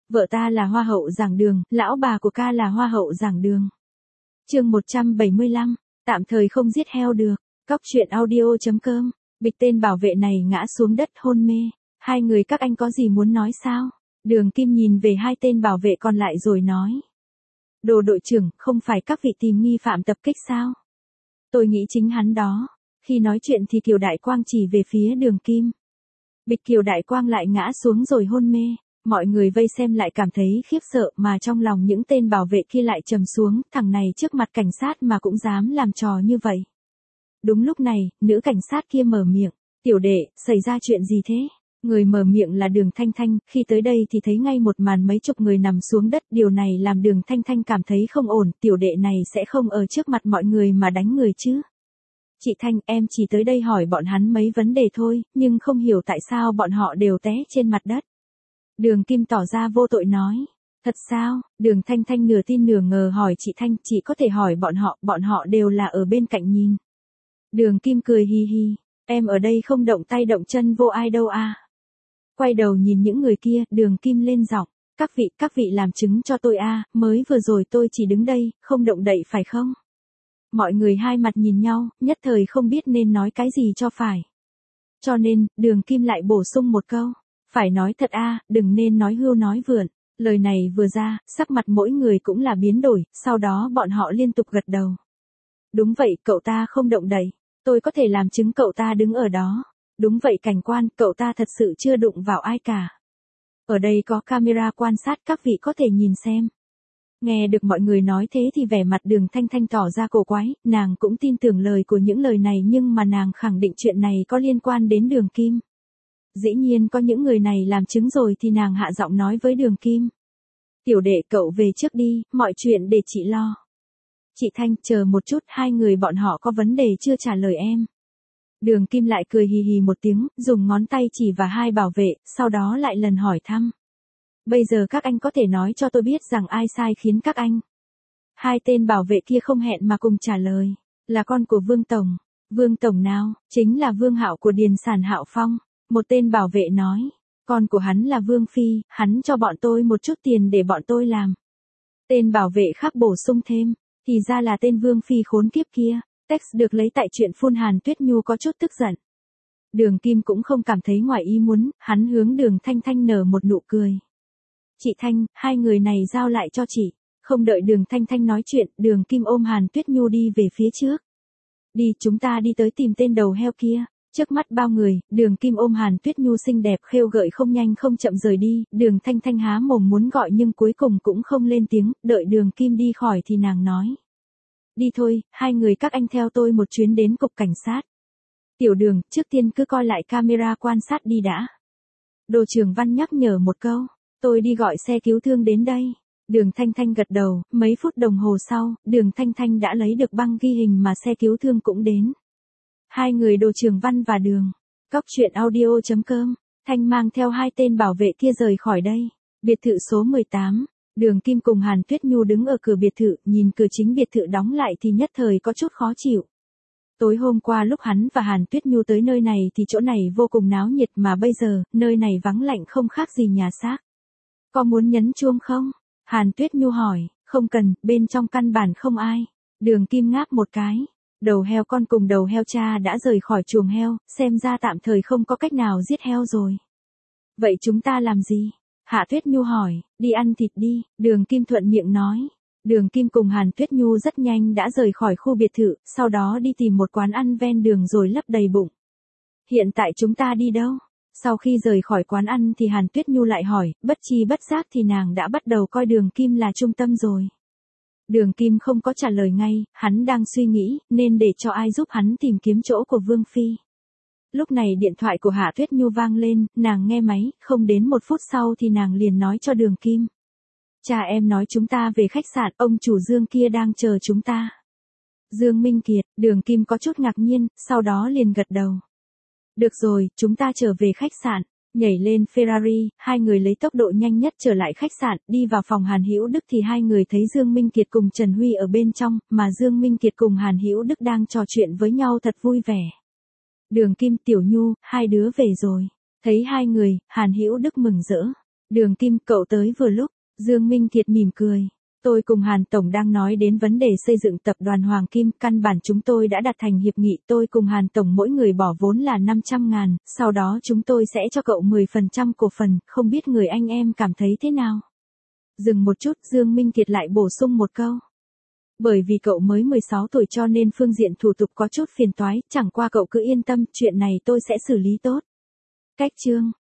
Vợ ta là hoa hậu giảng đường, lão bà của ca là hoa hậu giảng đường. Chương 175, tạm thời không giết heo được. Cóc truyện audio.com. Bịch tên bảo vệ này ngã xuống đất hôn mê. Hai người các anh có gì muốn nói sao? Đường Kim nhìn về hai tên bảo vệ còn lại rồi nói. Đồ đội trưởng, không phải các vị tìm nghi phạm tập kích sao? Tôi nghĩ chính hắn đó. Khi nói chuyện thì Kiều Đại Quang chỉ về phía Đường Kim. Bịch Kiều Đại Quang lại ngã xuống rồi hôn mê. Mọi người vây xem lại cảm thấy khiếp sợ mà trong lòng những tên bảo vệ kia lại trầm xuống, thằng này trước mặt cảnh sát mà cũng dám làm trò như vậy. Đúng lúc này, nữ cảnh sát kia mở miệng, tiểu đệ, xảy ra chuyện gì thế? Người mở miệng là Đường Thanh Thanh, khi tới đây thì thấy ngay một màn mấy chục người nằm xuống đất, điều này làm Đường Thanh Thanh cảm thấy không ổn, tiểu đệ này sẽ không ở trước mặt mọi người mà đánh người chứ. Chị Thanh, em chỉ tới đây hỏi bọn hắn mấy vấn đề thôi, nhưng không hiểu tại sao bọn họ đều té trên mặt đất. Đường Kim tỏ ra vô tội nói. Thật sao? Đường Thanh Thanh nửa tin nửa ngờ hỏi chị Thanh, chị có thể hỏi bọn họ đều là ở bên cạnh nhìn. Đường Kim cười hi hi, em ở đây không động tay động chân vô ai đâu à. Quay đầu nhìn những người kia, Đường Kim lên giọng, các vị làm chứng cho tôi à, mới vừa rồi tôi chỉ đứng đây, không động đậy phải không? Mọi người hai mặt nhìn nhau, nhất thời không biết nên nói cái gì cho phải. Cho nên, Đường Kim lại bổ sung một câu. Phải nói thật a, đừng nên nói hưu nói vượn. Lời này vừa ra, sắc mặt mỗi người cũng là biến đổi, sau đó bọn họ liên tục gật đầu. Đúng vậy, cậu ta không động đậy. Tôi có thể làm chứng cậu ta đứng ở đó. Đúng vậy cảnh quan, cậu ta thật sự chưa đụng vào ai cả. Ở đây có camera quan sát, các vị có thể nhìn xem. Nghe được mọi người nói thế thì vẻ mặt Đường Thanh Thanh tỏ ra cổ quái, nàng cũng tin tưởng lời của những lời này nhưng mà nàng khẳng định chuyện này có liên quan đến Đường Kim. Dĩ nhiên có những người này làm chứng rồi thì nàng hạ giọng nói với Đường Kim. Tiểu đệ cậu về trước đi, mọi chuyện để chị lo. Chị Thanh, chờ một chút, hai người bọn họ có vấn đề chưa trả lời em. Đường Kim lại cười hì hì một tiếng, dùng ngón tay chỉ vào hai bảo vệ, sau đó lại lần hỏi thăm. Bây giờ các anh có thể nói cho tôi biết rằng ai sai khiến các anh. Hai tên bảo vệ kia không hẹn mà cùng trả lời, là con của Vương Tổng. Vương Tổng nào? Chính là Vương Hạo của Điền Sản Hạo Phong. Một tên bảo vệ nói, con của hắn là Vương Phi, hắn cho bọn tôi một chút tiền để bọn tôi làm. Tên bảo vệ khác bổ sung thêm, thì ra là tên Vương Phi khốn kiếp kia. Text được lấy tại chuyện phun Hàn Tuyết Nhu có chút tức giận. Đường Kim cũng không cảm thấy ngoài ý muốn, hắn hướng Đường Thanh Thanh nở một nụ cười. Chị Thanh, hai người này giao lại cho chị. Không đợi Đường Thanh Thanh nói chuyện, Đường Kim ôm Hàn Tuyết Nhu đi về phía trước. Đi, chúng ta đi tới tìm tên đầu heo kia. Trước mắt bao người, Đường Kim ôm Hàn Tuyết Nhu xinh đẹp khêu gợi không nhanh không chậm rời đi, Đường Thanh Thanh há mồm muốn gọi nhưng cuối cùng cũng không lên tiếng, đợi Đường Kim đi khỏi thì nàng nói. Đi thôi, hai người các anh theo tôi một chuyến đến cục cảnh sát. Tiểu Đường, trước tiên cứ coi lại camera quan sát đi đã. Đồ trưởng Văn nhắc nhở một câu, tôi đi gọi xe cứu thương đến đây. Đường Thanh Thanh gật đầu, mấy phút đồng hồ sau, Đường Thanh Thanh đã lấy được băng ghi hình mà xe cứu thương cũng đến. Hai người Đồ trưởng Văn và Đường. Cóc truyện audio.com. Thanh mang theo hai tên bảo vệ kia rời khỏi đây. Biệt thự số 18. Đường Kim cùng Hàn Tuyết Nhu đứng ở cửa biệt thự, nhìn cửa chính biệt thự đóng lại thì nhất thời có chút khó chịu. Tối hôm qua lúc hắn và Hàn Tuyết Nhu tới nơi này thì chỗ này vô cùng náo nhiệt mà bây giờ, nơi này vắng lạnh không khác gì nhà xác. Có muốn nhấn chuông không? Hàn Tuyết Nhu hỏi, không cần, bên trong căn bản không ai. Đường Kim ngáp một cái. Đầu heo con cùng đầu heo cha đã rời khỏi chuồng heo, xem ra tạm thời không có cách nào giết heo rồi. Vậy chúng ta làm gì? Hạ Tuyết Nhu hỏi, đi ăn thịt đi, Đường Kim thuận miệng nói. Đường Kim cùng Hàn Tuyết Nhu rất nhanh đã rời khỏi khu biệt thự, sau đó đi tìm một quán ăn ven đường rồi lấp đầy bụng. Hiện tại chúng ta đi đâu? Sau khi rời khỏi quán ăn thì Hàn Tuyết Nhu lại hỏi, bất chi bất giác thì nàng đã bắt đầu coi Đường Kim là trung tâm rồi. Đường Kim không có trả lời ngay, hắn đang suy nghĩ, nên để cho ai giúp hắn tìm kiếm chỗ của Vương Phi. Lúc này điện thoại của Hạ Tuyết Nhu vang lên, nàng nghe máy, không đến một phút sau thì nàng liền nói cho Đường Kim. Cha em nói chúng ta về khách sạn, ông chủ Dương kia đang chờ chúng ta. Dương Minh Kiệt, Đường Kim có chút ngạc nhiên, sau đó liền gật đầu. Được rồi, chúng ta trở về khách sạn. Nhảy lên Ferrari, hai người lấy tốc độ nhanh nhất trở lại khách sạn, đi vào phòng Hàn Hữu Đức thì hai người thấy Dương Minh Kiệt cùng Trần Huy ở bên trong, mà Dương Minh Kiệt cùng Hàn Hữu Đức đang trò chuyện với nhau thật vui vẻ. Đường Kim, Tiểu Nhu, hai đứa về rồi. Thấy hai người, Hàn Hữu Đức mừng rỡ. Đường Kim, cậu tới vừa lúc. Dương Minh Thiệt mỉm cười. Tôi cùng Hàn Tổng đang nói đến vấn đề xây dựng tập đoàn Hoàng Kim, căn bản chúng tôi đã đặt thành hiệp nghị, tôi cùng Hàn Tổng mỗi người bỏ vốn là 500.000, sau đó chúng tôi sẽ cho cậu 10% cổ phần, không biết người anh em cảm thấy thế nào. Dừng một chút, Dương Minh Thiệt lại bổ sung một câu. Bởi vì cậu mới 16 tuổi cho nên phương diện thủ tục có chút phiền toái, chẳng qua cậu cứ yên tâm, chuyện này tôi sẽ xử lý tốt. Cách chương